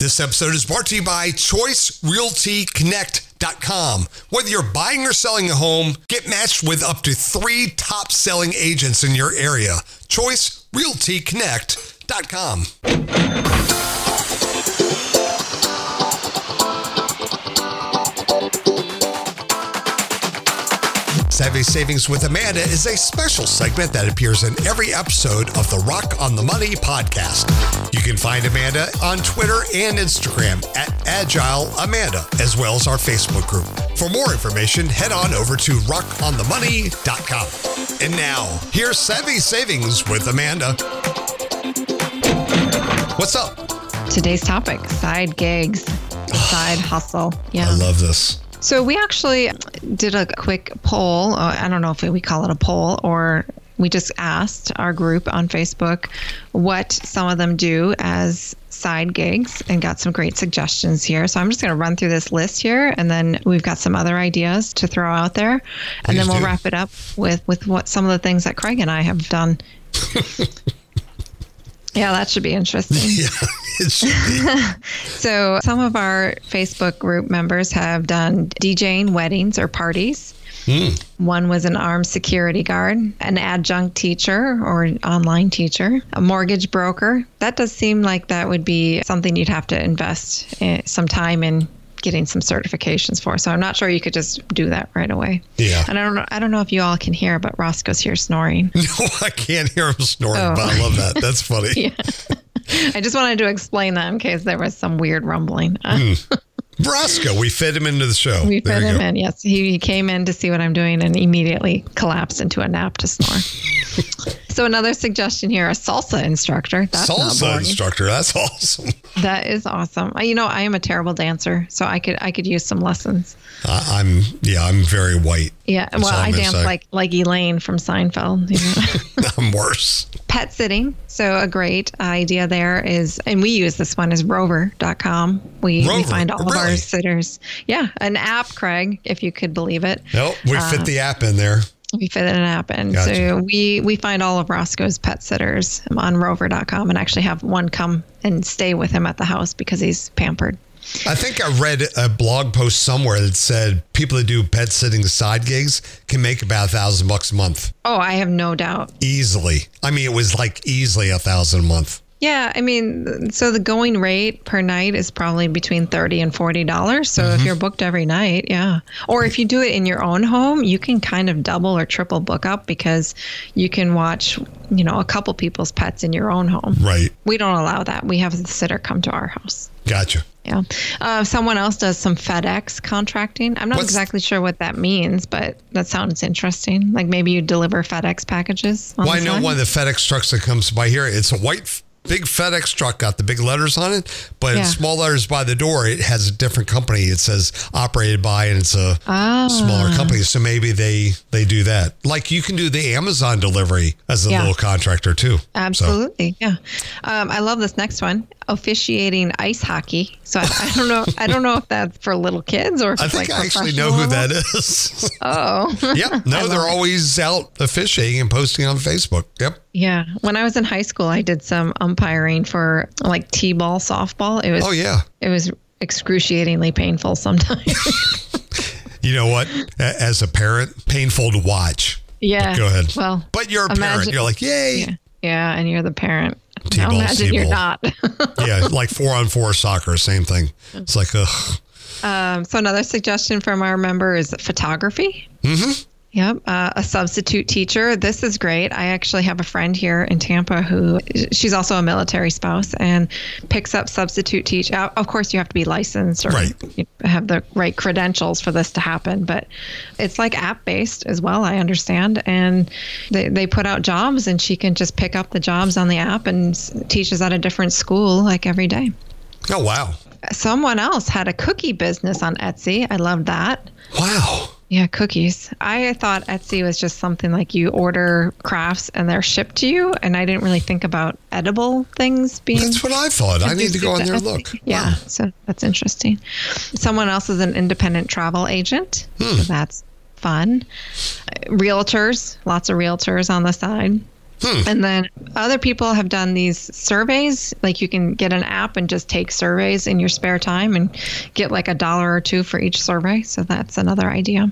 This episode is brought to you by ChoiceRealtyConnect.com. Whether you're buying or selling a home, get matched with up to 3 top-selling agents in your area. ChoiceRealtyConnect.com. Savvy Savings with Amanda is a special segment that appears in every episode of the Rock on the Money podcast. You can find Amanda on Twitter and Instagram at AgileAmanda, as well as our Facebook group. For more information, head on over to rockonthemoney.com. And now, here's Savvy Savings with Amanda. What's up? Today's topic, side gigs, side hustle. Yeah. I love this. So we actually did a quick poll. I don't know if we call it a poll, or we just asked our group on Facebook what some of them do as side gigs and got some great suggestions here. So I'm just going to run through this list here, and then we've got some other ideas to throw out there. And then we'll wrap it up with what some of the things that Craig and I have done. Yeah, that should be interesting. Yeah, it should be. So some of our Facebook group members have done DJing weddings or parties. One was an armed security guard, an adjunct teacher or online teacher, a mortgage broker. That does seem like that would be something you'd have to invest some time in getting some certifications for. So I'm not sure you could just do that right away. Yeah. And I don't know if you all can hear, but Roscoe's here snoring. No, I can't hear him snoring, but I love that. That's funny. Yeah. I just wanted to explain that in case there was some weird rumbling. Roscoe, we fit him into the show. We fit him in, yes. He came in to see what I'm doing and immediately collapsed into a nap to snore. So another suggestion here, a salsa instructor. That's salsa instructor. That's awesome. That is awesome. I am a terrible dancer, so I could use some lessons. I'm very white. Yeah, well, I dance like Elaine from Seinfeld. You know? I'm worse. Pet sitting. So a great idea there is, and we use this one, is Rover.com. We find all of our sitters. Yeah, an app, Craig, if you could believe it. Nope, we fit the app in there. We fit an app in. Gotcha. So we find all of Roscoe's pet sitters on Rover.com and actually have one come and stay with him at the house because he's pampered. I think I read a blog post somewhere that said people that do pet sitting side gigs can make about $1,000 a month. Oh, I have no doubt. Easily. I mean, it was like easily $1,000 a month. Yeah, I mean, so the going rate per night is probably between $30 and $40. So if you're booked every night, yeah. Or if you do it in your own home, you can kind of double or triple book up because you can watch, a couple people's pets in your own home. Right. We don't allow that. We have the sitter come to our house. Gotcha. Yeah. Someone else does some FedEx contracting. I'm not exactly sure what that means, but that sounds interesting. Like maybe you deliver FedEx packages. I know one of the FedEx trucks that comes by here. It's a white big FedEx truck, got the big letters on it, but in small letters by the door, it has a different company. It says operated by, and it's a smaller company. So maybe they do that. Like you can do the Amazon delivery as a little contractor too. Absolutely. So. Yeah. I love this next one. Officiating ice hockey. So I don't know if that's for little kids or if I think I actually know who that is. Oh. Yep. No, they're always out officiating and posting on Facebook. Yep. Yeah. When I was in high school, I did some umpiring for like T-ball, softball. It was excruciatingly painful sometimes. You know what? As a parent, painful to watch. Yeah. But go ahead. Well, but you're a parent. You're like, yay. Yeah. And you're the parent. T-ball, now imagine T-ball. You're not. Yeah. Like 4-on-4 soccer, same thing. It's like, ugh. So another suggestion from our member is photography. Mm-hmm. Yep. A substitute teacher. This is great. I actually have a friend here in Tampa who she's also a military spouse and picks up substitute teach. Of course, you have to be licensed or have the right credentials for this to happen. But it's like app based as well, I understand. And they put out jobs and she can just pick up the jobs on the app and teaches at a different school like every day. Oh, wow. Someone else had a cookie business on Etsy. I loved that. Wow. Yeah, cookies. I thought Etsy was just something like you order crafts and they're shipped to you. And I didn't really think about edible things being... That's what I thought. I need to go on there and look. Yeah, wow. So that's interesting. Someone else is an independent travel agent. So that's fun. Realtors, lots of realtors on the side. And then other people have done these surveys. Like you can get an app and just take surveys in your spare time and get like $1 or $2 for each survey. So that's another idea.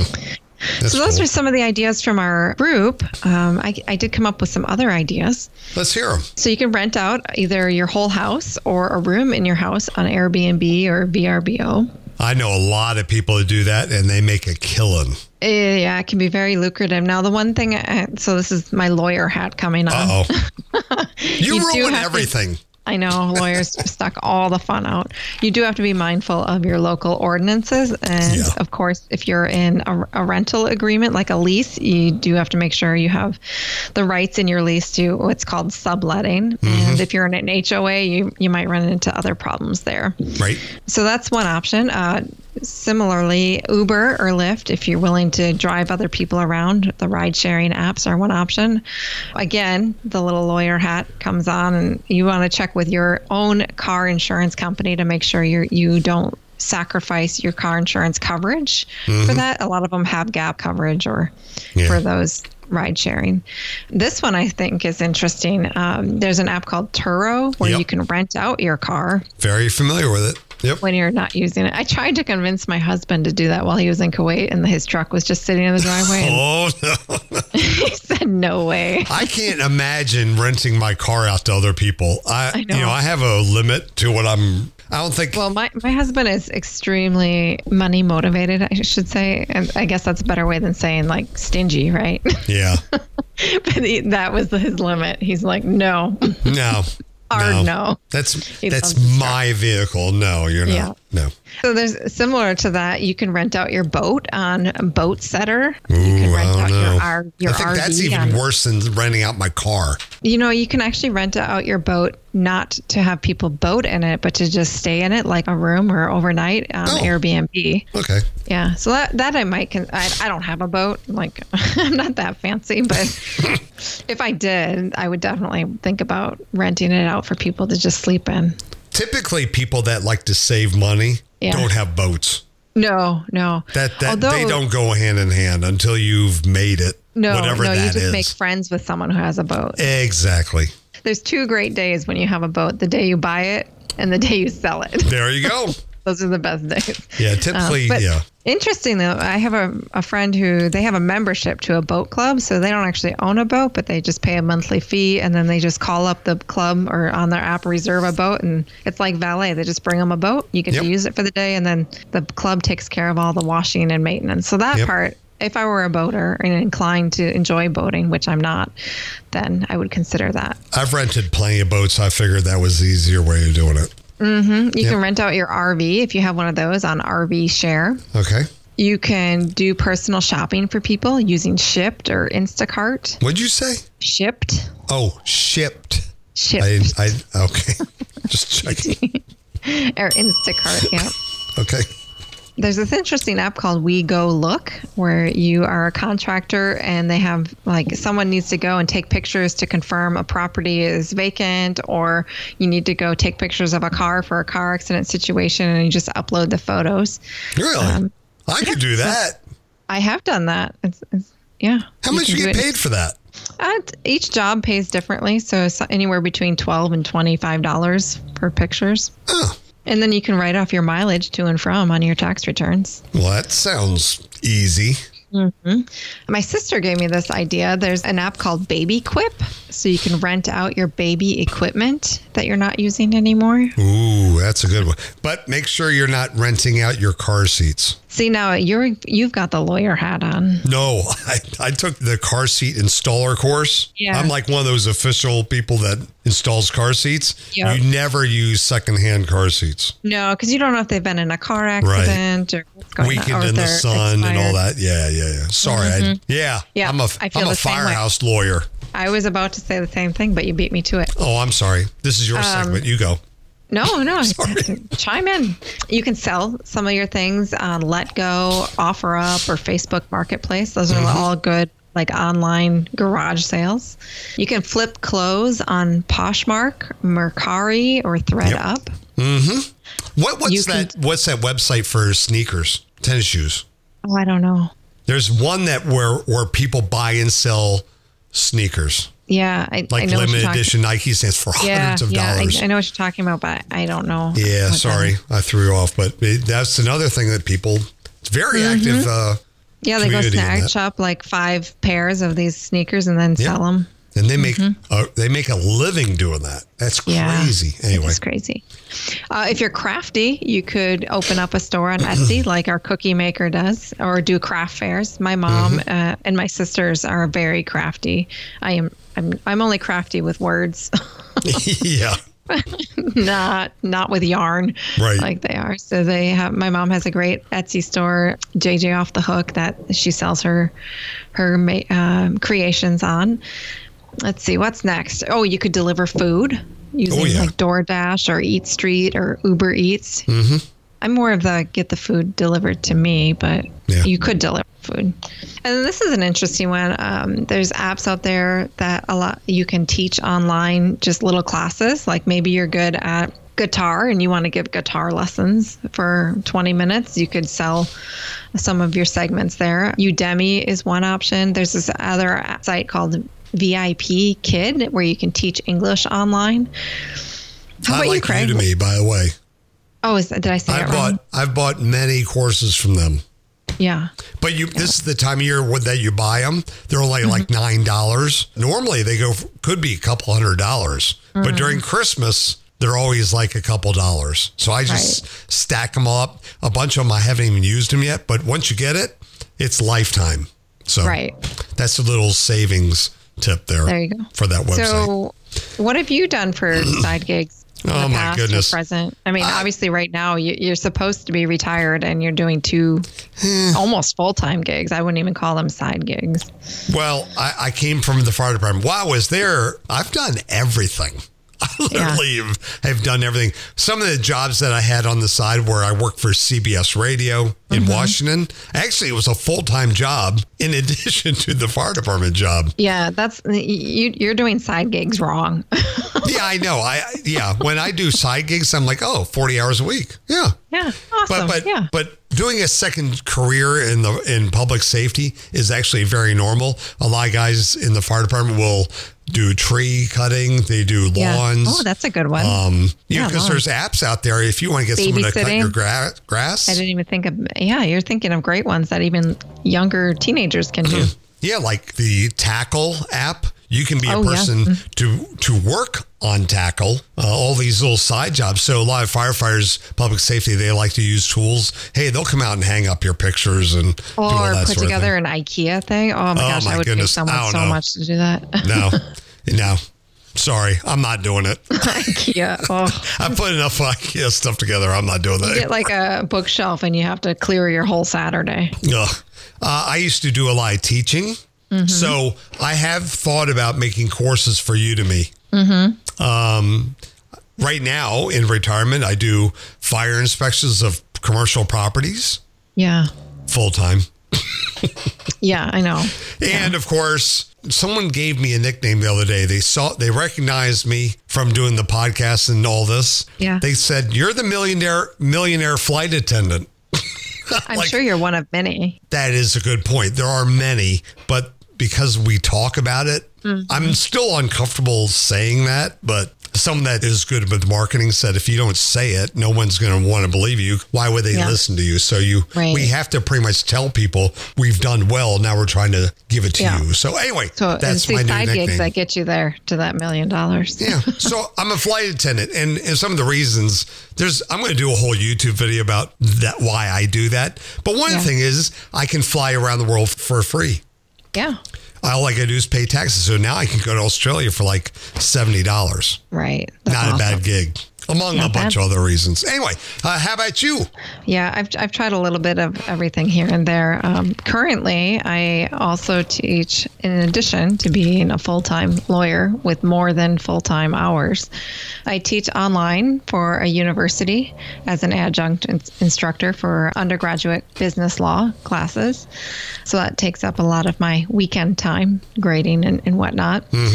So those are some of the ideas from our group. I did come up with some other ideas. Let's hear them. So you can rent out either your whole house or a room in your house on Airbnb or VRBO. I know a lot of people who do that, and they make a killing. Yeah, it can be very lucrative. Now, the one thing, so this is my lawyer hat coming on. Uh-oh. You ruin everything. I know, lawyers stuck all the fun out. You do have to be mindful of your local ordinances. And of course, if you're in a rental agreement, like a lease, you do have to make sure you have the rights in your lease to what's called subletting. And if you're in an HOA, you might run into other problems there. Right. So that's one option. Similarly, Uber or Lyft, if you're willing to drive other people around, the ride-sharing apps are one option. Again, the little lawyer hat comes on, and you want to check with your own car insurance company to make sure you don't sacrifice your car insurance coverage for that. A lot of them have gap coverage or for those ride sharing. This one I think is interesting. There's an app called Turo where you can rent out your car. Very familiar with it. Yep. When you're not using it. I tried to convince my husband to do that while he was in Kuwait, and his truck was just sitting in the driveway. Oh, no. He said, no way. I can't imagine renting my car out to other people. I know. I have a limit to what I don't think. Well, my husband is extremely money motivated, I should say. And I guess that's a better way than saying like stingy, right? Yeah. But that was his limit. He's like, no. No. No. That's my vehicle. No, you're not. Yeah. No. So there's similar to that. You can rent out your boat on Boat Setter. Ooh, you can rent out your I think RV that's even worse than renting out my car. You can actually rent out your boat not to have people boat in it, but to just stay in it like a room or overnight on Airbnb. Okay. Yeah. So that I might. I don't have a boat. Like I'm not that fancy, but if I did, I would definitely think about renting it out for people to just sleep in. Typically, people that like to save money don't have boats. No. Although, they don't go hand in hand until you've made it. No, whatever that you just is. make friends with someone who has a boat. Exactly. There's 2 great days when you have a boat: the day you buy it and the day you sell it. There you go. Those are the best days. Yeah, typically, Interesting, though, I have a friend who they have a membership to a boat club, so they don't actually own a boat, but they just pay a monthly fee, and then they just call up the club or on their app, reserve a boat, and it's like valet. They just bring them a boat. You get to use it for the day, and then the club takes care of all the washing and maintenance. So that part, if I were a boater and inclined to enjoy boating, which I'm not, then I would consider that. I've rented plenty of boats. I figured that was the easier way of doing it. Mm-hmm. You can rent out your RV if you have one of those on RV Share. Okay. You can do personal shopping for people using Shipt or Instacart. What'd you say? Shipt. Oh, Shipt. Shipt. Okay. Just checking. Or Instacart, yeah. Okay. There's this interesting app called We Go Look, where you are a contractor and they have like someone needs to go and take pictures to confirm a property is vacant, or you need to go take pictures of a car for a car accident situation, and you just upload the photos. Really? I could do that. I have done that. It's How much do you get paid for that? Each job pays differently, so it's anywhere between $12 and $25 per pictures. Oh. And then you can write off your mileage to and from on your tax returns. Well, that sounds easy. Mm-hmm. My sister gave me this idea. There's an app called Baby Quip, so you can rent out your baby equipment that you're not using anymore. Ooh, that's a good one. But make sure you're not renting out your car seats. See, now you've got the lawyer hat on. No, I took the car seat installer course. Yeah. I'm like one of those official people that installs car seats. Yep. You never use secondhand car seats. No, because you don't know if they've been in a car accident or what's going on. Weekend in the sun expired. And all that. Yeah. Sorry. Mm-hmm. I'm a firehouse lawyer. I was about to say the same thing, but you beat me to it. Oh, I'm sorry. This is your segment. You go. No. Chime in. You can sell some of your things on Letgo, OfferUp, or Facebook Marketplace. Those are all good, like online garage sales. You can flip clothes on Poshmark, Mercari, or ThreadUp. Mm-hmm. What's that website for sneakers, tennis shoes? Oh, I don't know. There's one where people buy and sell sneakers. Yeah, I know limited edition Nike stands for hundreds of dollars. I know what you're talking about, but I don't know. Yeah, sorry, I threw you off. But that's another thing that people, it's very active. They go snatch up like 5 pairs of these sneakers and then sell them. And they make a living doing that. That's crazy. Anyway, it's crazy. If you're crafty, you could open up a store on Etsy, like our cookie maker does, or do craft fairs. My mom and my sisters are very crafty. I'm only crafty with words. Yeah. not with yarn, right? Like they are. So my mom has a great Etsy store, JJ Off the Hook, that she sells her creations on. Let's see, what's next? Oh, you could deliver food using like DoorDash or Eat Street or Uber Eats. I'm more of the get the food delivered to me, but you could deliver food. And this is an interesting one. There's apps out there that you can teach online, just little classes. Like maybe you're good at guitar and you want to give guitar lessons for 20 minutes. You could sell some of your segments there. Udemy is one option. There's this other site called VIP Kid where you can teach English online. How about you, Craig? Udemy, by the way. Oh, did I say it wrong? I've bought many courses from them. Yeah. But this is the time of year that you buy them. They're only like $9. Normally they could be a couple $100. But during Christmas, they're always like a couple dollars. So I just stack them up. A bunch of them, I haven't even used them yet. But once you get it, it's lifetime. So that's a little savings tip there. There you go. For that website. So what have you done for side gigs? Oh my goodness. Present. I mean, obviously right now you're supposed to be retired and you're doing 2 almost full-time gigs. I wouldn't even call them side gigs. Well, I came from the fire department. While I was there, I've done everything. I literally have done everything. Some of the jobs that I had on the side where I worked for CBS Radio in Washington, actually it was a full-time job in addition to the fire department job. Yeah, you're doing side gigs wrong. Yeah, I know. When I do side gigs, I'm like, 40 hours a week. Yeah. Yeah. Awesome. But doing a second career in public safety is actually very normal. A lot of guys in the fire department will do tree cutting. They do lawns. Oh, that's a good one. Because there's apps out there if you want to get someone to cut your grass. I didn't even think of. Yeah, you're thinking of great ones that even younger teenagers can do. Yeah, like the Tackle app. You can be a person to work on Tackle, all these little side jobs. So a lot of firefighters, public safety, they like to use tools. Hey, they'll come out and hang up your pictures and do all that put sort together of an IKEA thing. Oh my gosh, I would pay someone so much to do that. No. Sorry, I'm not doing it. IKEA. Oh. I put enough IKEA stuff together. I'm not doing that. You get like a bookshelf and you have to clear your whole Saturday. I used to do a lot of teaching. So I have thought about making courses for Udemy. Right now in retirement, I do fire inspections of commercial properties. Yeah. Full time. Yeah, I know. And of course, someone gave me a nickname the other day. They recognized me from doing the podcast and all this. Yeah. They said, "You're the millionaire flight attendant." I'm sure you're one of many. That is a good point. There are many, but because we talk about it, I'm still uncomfortable saying that, but someone that is good with marketing said, if you don't say it, no one's going to want to believe you. Why would they listen to you? So we have to pretty much tell people we've done well. Now we're trying to give it to you. So anyway, that's my new side nickname. Gigs that get you there to that $1 million. Yeah. So I'm a flight attendant, and some of the reasons I'm going to do a whole YouTube video about that, why I do that. But one thing is I can fly around the world for free. Yeah. All I got to do is pay taxes. So now I can go to Australia for like $70. Right. That's not awesome. A bad gig, among a bunch of other reasons. Anyway, how about you? Yeah, I've tried a little bit of everything here and there. Currently, I also teach, in addition to being a full-time lawyer with more than full-time hours. I teach online for a university as an adjunct instructor for undergraduate business law classes. So that takes up a lot of my weekend time, grading and whatnot.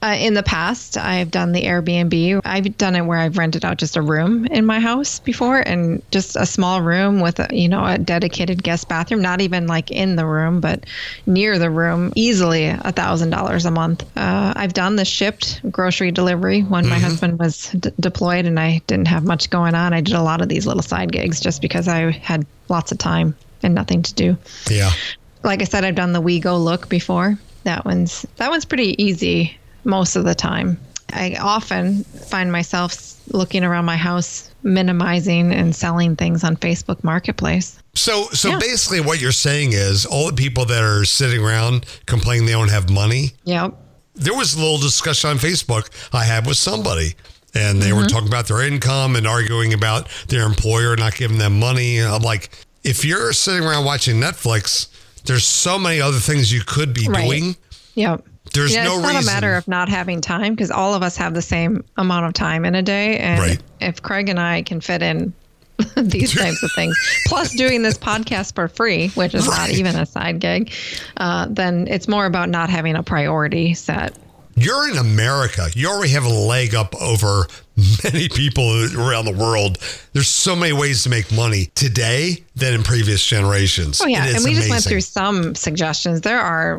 In the past, I've done the Airbnb. I've done it where I've rented out just a room in my house before, and just a small room with a dedicated guest bathroom, not even like in the room, but near the room, easily $1,000 a month. I've done the shipped grocery delivery when my husband was deployed and I didn't have much going on. I did a lot of these little side gigs just because I had lots of time and nothing to do. Yeah. Like I said, I've done the WeGo Look before. That one's pretty easy most of the time. I often find myself looking around my house, minimizing and selling things on Facebook Marketplace. So basically what you're saying is all the people that are sitting around complaining they don't have money. Yep. There was a little discussion on Facebook I had with somebody, and they were talking about their income and arguing about their employer not giving them money. And I'm like, if you're sitting around watching Netflix, there's so many other things you could be doing. Yep. There's no reason. It's not a matter of not having time, because all of us have the same amount of time in a day. And if Craig and I can fit in these types of things, plus doing this podcast for free, which is not even a side gig, then it's more about not having a priority set. You're in America. You already have a leg up over many people around the world. There's so many ways to make money today than in previous generations. Oh, yeah. And we just went through some suggestions. There are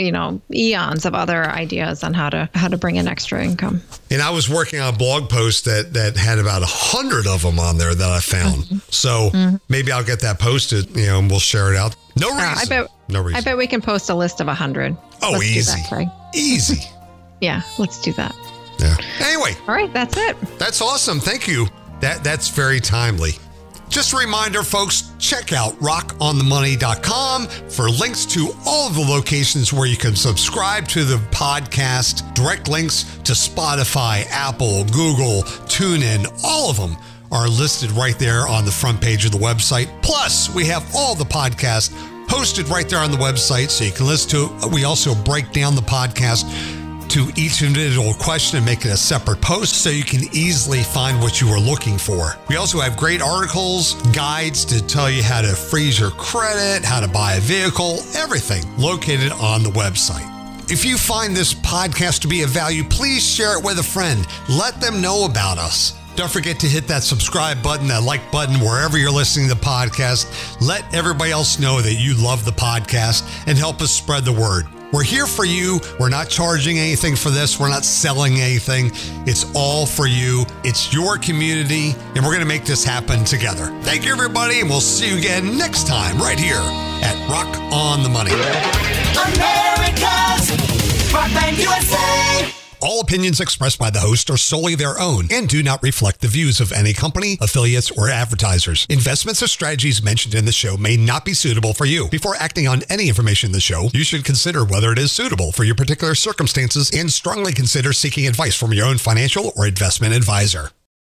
eons of other ideas on how to bring in extra income. And I was working on a blog post that had about 100 of them on there that I found. So maybe I'll get that posted, and we'll share it out. No reason. No reason. I bet we can post a list of 100. Oh, let's easy. Do that, Craig. Easy. Yeah, let's do that. Yeah. Anyway. All right, that's it. That's awesome. Thank you. That's very timely. Just a reminder, folks, check out rockonthemoney.com for links to all of the locations where you can subscribe to the podcast, direct links to Spotify, Apple, Google, TuneIn, all of them are listed right there on the front page of the website. Plus, we have all the podcasts hosted right there on the website so you can listen to it. We also break down the podcast to each individual question and make it a separate post so you can easily find what you were looking for. We also have great articles, guides to tell you how to freeze your credit, how to buy a vehicle, everything located on the website. If you find this podcast to be of value, please share it with a friend. Let them know about us. Don't forget to hit that subscribe button, that like button, wherever you're listening to the podcast. Let everybody else know that you love the podcast and help us spread the word. We're here for you. We're not charging anything for this. We're not selling anything. It's all for you. It's your community, and we're going to make this happen together. Thank you, everybody, and we'll see you again next time right here at Rock on the Money. America's Rockland USA. All opinions expressed by the host are solely their own and do not reflect the views of any company, affiliates, or advertisers. Investments or strategies mentioned in the show may not be suitable for you. Before acting on any information in the show, you should consider whether it is suitable for your particular circumstances and strongly consider seeking advice from your own financial or investment advisor.